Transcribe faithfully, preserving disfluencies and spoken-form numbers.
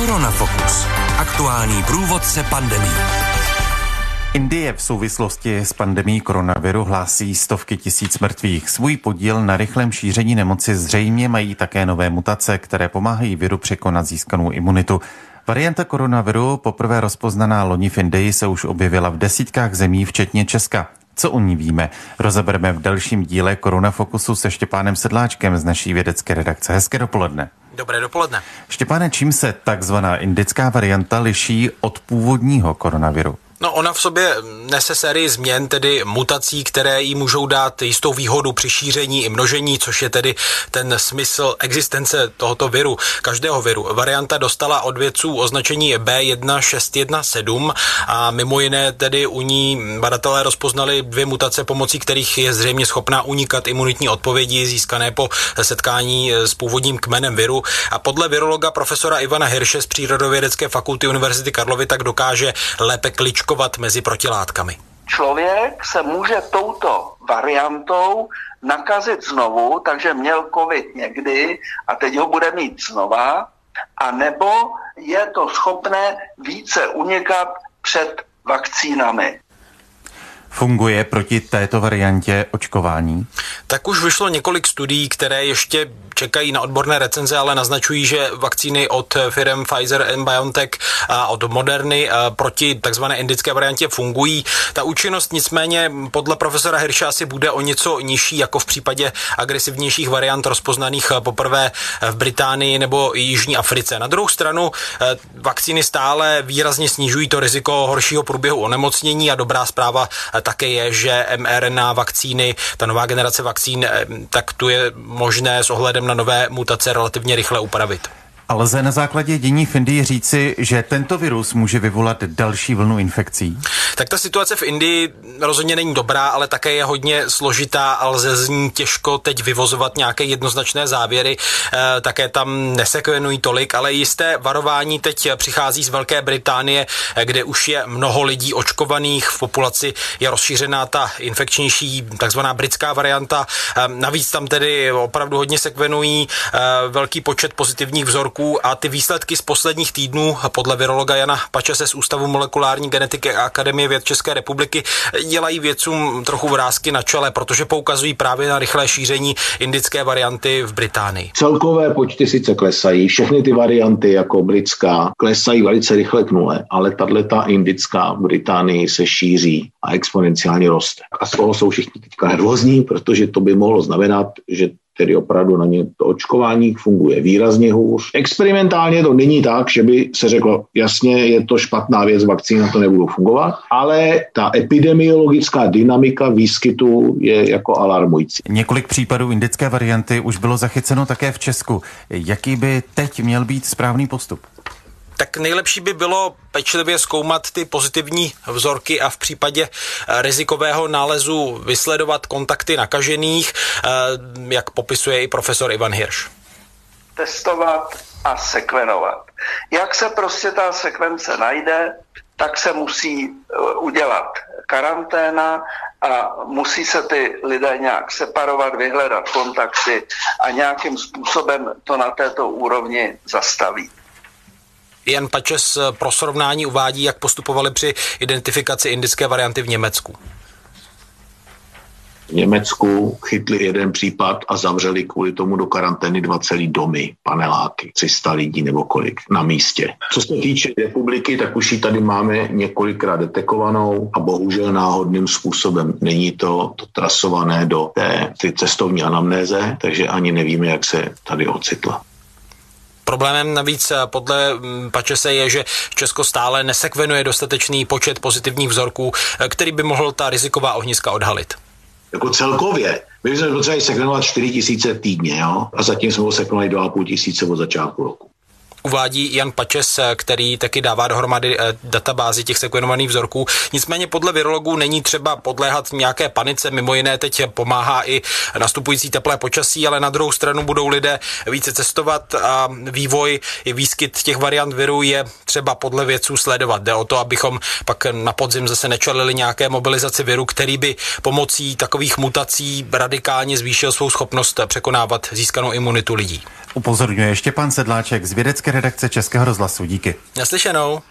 Koronafokus. Aktuální průvodce pandemií. Indie v souvislosti s pandemií koronaviru hlásí stovky tisíc mrtvých. Svůj podíl na rychlém šíření nemoci zřejmě mají také nové mutace, které pomáhají viru překonat získanou imunitu. Varianta koronaviru, poprvé rozpoznaná loni v Indii, se už objevila v desítkách zemí, včetně Česka. Co o ní víme, rozebereme v dalším díle Koronafokusu se Štěpánem Sedláčkem z naší vědecké redakce. Hezké dopoledne. Dobré dopoledne. Štěpáne, čím se takzvaná indická varianta liší od původního koronaviru? No, ona v sobě nese sérii změn, tedy mutací, které jí můžou dát jistou výhodu při šíření i množení, což je tedy ten smysl existence tohoto viru, každého viru. Varianta dostala od vědců označení B jedna šest jedna sedm a mimo jiné tedy u ní badatelé rozpoznali dvě mutace, pomocí kterých je zřejmě schopná unikat imunitní odpovědi získané po setkání s původním kmenem viru. A podle virologa profesora Ivana Hirsche z Přírodovědecké fakulty Univerzity Karlovy tak dokáže lépe kličkovat mezi protilátkami. Člověk se může touto variantou nakazit znovu, takže měl covid někdy a teď ho bude mít znova, a nebo je to schopné více unikat před vakcínami. Funguje proti této variantě očkování? Tak už vyšlo několik studií, které ještě čekají na odborné recenze, ale naznačují, že vakcíny od firem Pfizer and BioNTech a od Moderny proti takzvané indické variantě fungují. Ta účinnost nicméně podle profesora Hirsche asi bude o něco nižší, jako v případě agresivnějších variant rozpoznaných poprvé v Británii nebo Jižní Africe. Na druhou stranu vakcíny stále výrazně snižují to riziko horšího průběhu onemocnění a dobrá zpráva také je, že mRNA vakcíny, ta nová generace vakcín, tak tu je možné s ohledem na nové mutace relativně rychle upravit. A lze na základě dění v Indii říci, že tento virus může vyvolat další vlnu infekcí? Tak ta situace v Indii rozhodně není dobrá, ale také je hodně složitá a lze z ní těžko teď vyvozovat nějaké jednoznačné závěry. E, také tam nesekvenují tolik, ale jisté varování teď přichází z Velké Británie, kde už je mnoho lidí očkovaných. V populaci je rozšířená ta infekčnější takzvaná britská varianta. E, navíc tam tedy opravdu hodně sekvenují e, velký počet pozitivních vzorků a ty výsledky z posledních týdnů podle virologa Jana Pačese z Ústavu molekulární genetiky a Akademie věd České republiky dělají vědcům trochu vrásky na čele, protože poukazují právě na rychlé šíření indické varianty v Británii. Celkové počty sice klesají, všechny ty varianty jako britská klesají velice rychle k nule, ale tato indická v Británii se šíří a exponenciálně roste. A z toho jsou všichni teďka nervózní, protože to by mohlo znamenat, že tedy opravdu na ně to očkování funguje výrazně hůř. Experimentálně to není tak, že by se řeklo, jasně, je to špatná věc, vakcína to nebudou fungovat, ale ta epidemiologická dynamika výskytu je jako alarmující. Několik případů indické varianty už bylo zachyceno také v Česku. Jaký by teď měl být správný postup? Tak nejlepší by bylo pečlivě zkoumat ty pozitivní vzorky a v případě rizikového nálezu vysledovat kontakty nakažených, jak popisuje i profesor Ivan Hirsche. Testovat a sekvenovat. Jak se prostě ta sekvence najde, tak se musí udělat karanténa a musí se ty lidé nějak separovat, vyhledat kontakty a nějakým způsobem to na této úrovni zastaví. Jan Pačes pro srovnání uvádí, jak postupovali při identifikaci indické varianty v Německu. V Německu chytli jeden případ a zavřeli kvůli tomu do karantény dva celý domy, paneláky, tři sta lidí nebo kolik na místě. Co se týče republiky, tak už ji tady máme několikrát detekovanou a bohužel náhodným způsobem. Není to, to trasované do té, té cestovní anamnéze, takže ani nevíme, jak se tady ocitla. Problémem navíc podle Pačese je, že Česko stále nesekvenuje dostatečný počet pozitivních vzorků, který by mohl ta riziková ohniska odhalit. Jako celkově, my bychom potřebovali sekvenovat čtyři tisíce týdně, jo? A zatím jsme ho sekvenovali dva a půl tisíce od začátku roku. Uvádí Jan Pačes, který taky dává dohromady databázi těch sekvenovaných vzorků. Nicméně podle virologů není třeba podléhat nějaké panice, mimo jiné teď pomáhá i nastupující teplé počasí, ale na druhou stranu budou lidé více cestovat a vývoj i výskyt těch variant viru je třeba podle vědců sledovat. Jde o to, abychom pak na podzim zase nečelili nějaké mobilizaci viru, který by pomocí takových mutací radikálně zvýšil svou schopnost překonávat získanou imunitu lidí. Upozorňuje Štěpán Sedláček z vědecké redakce Českého rozhlasu. Díky. Naslyšenou.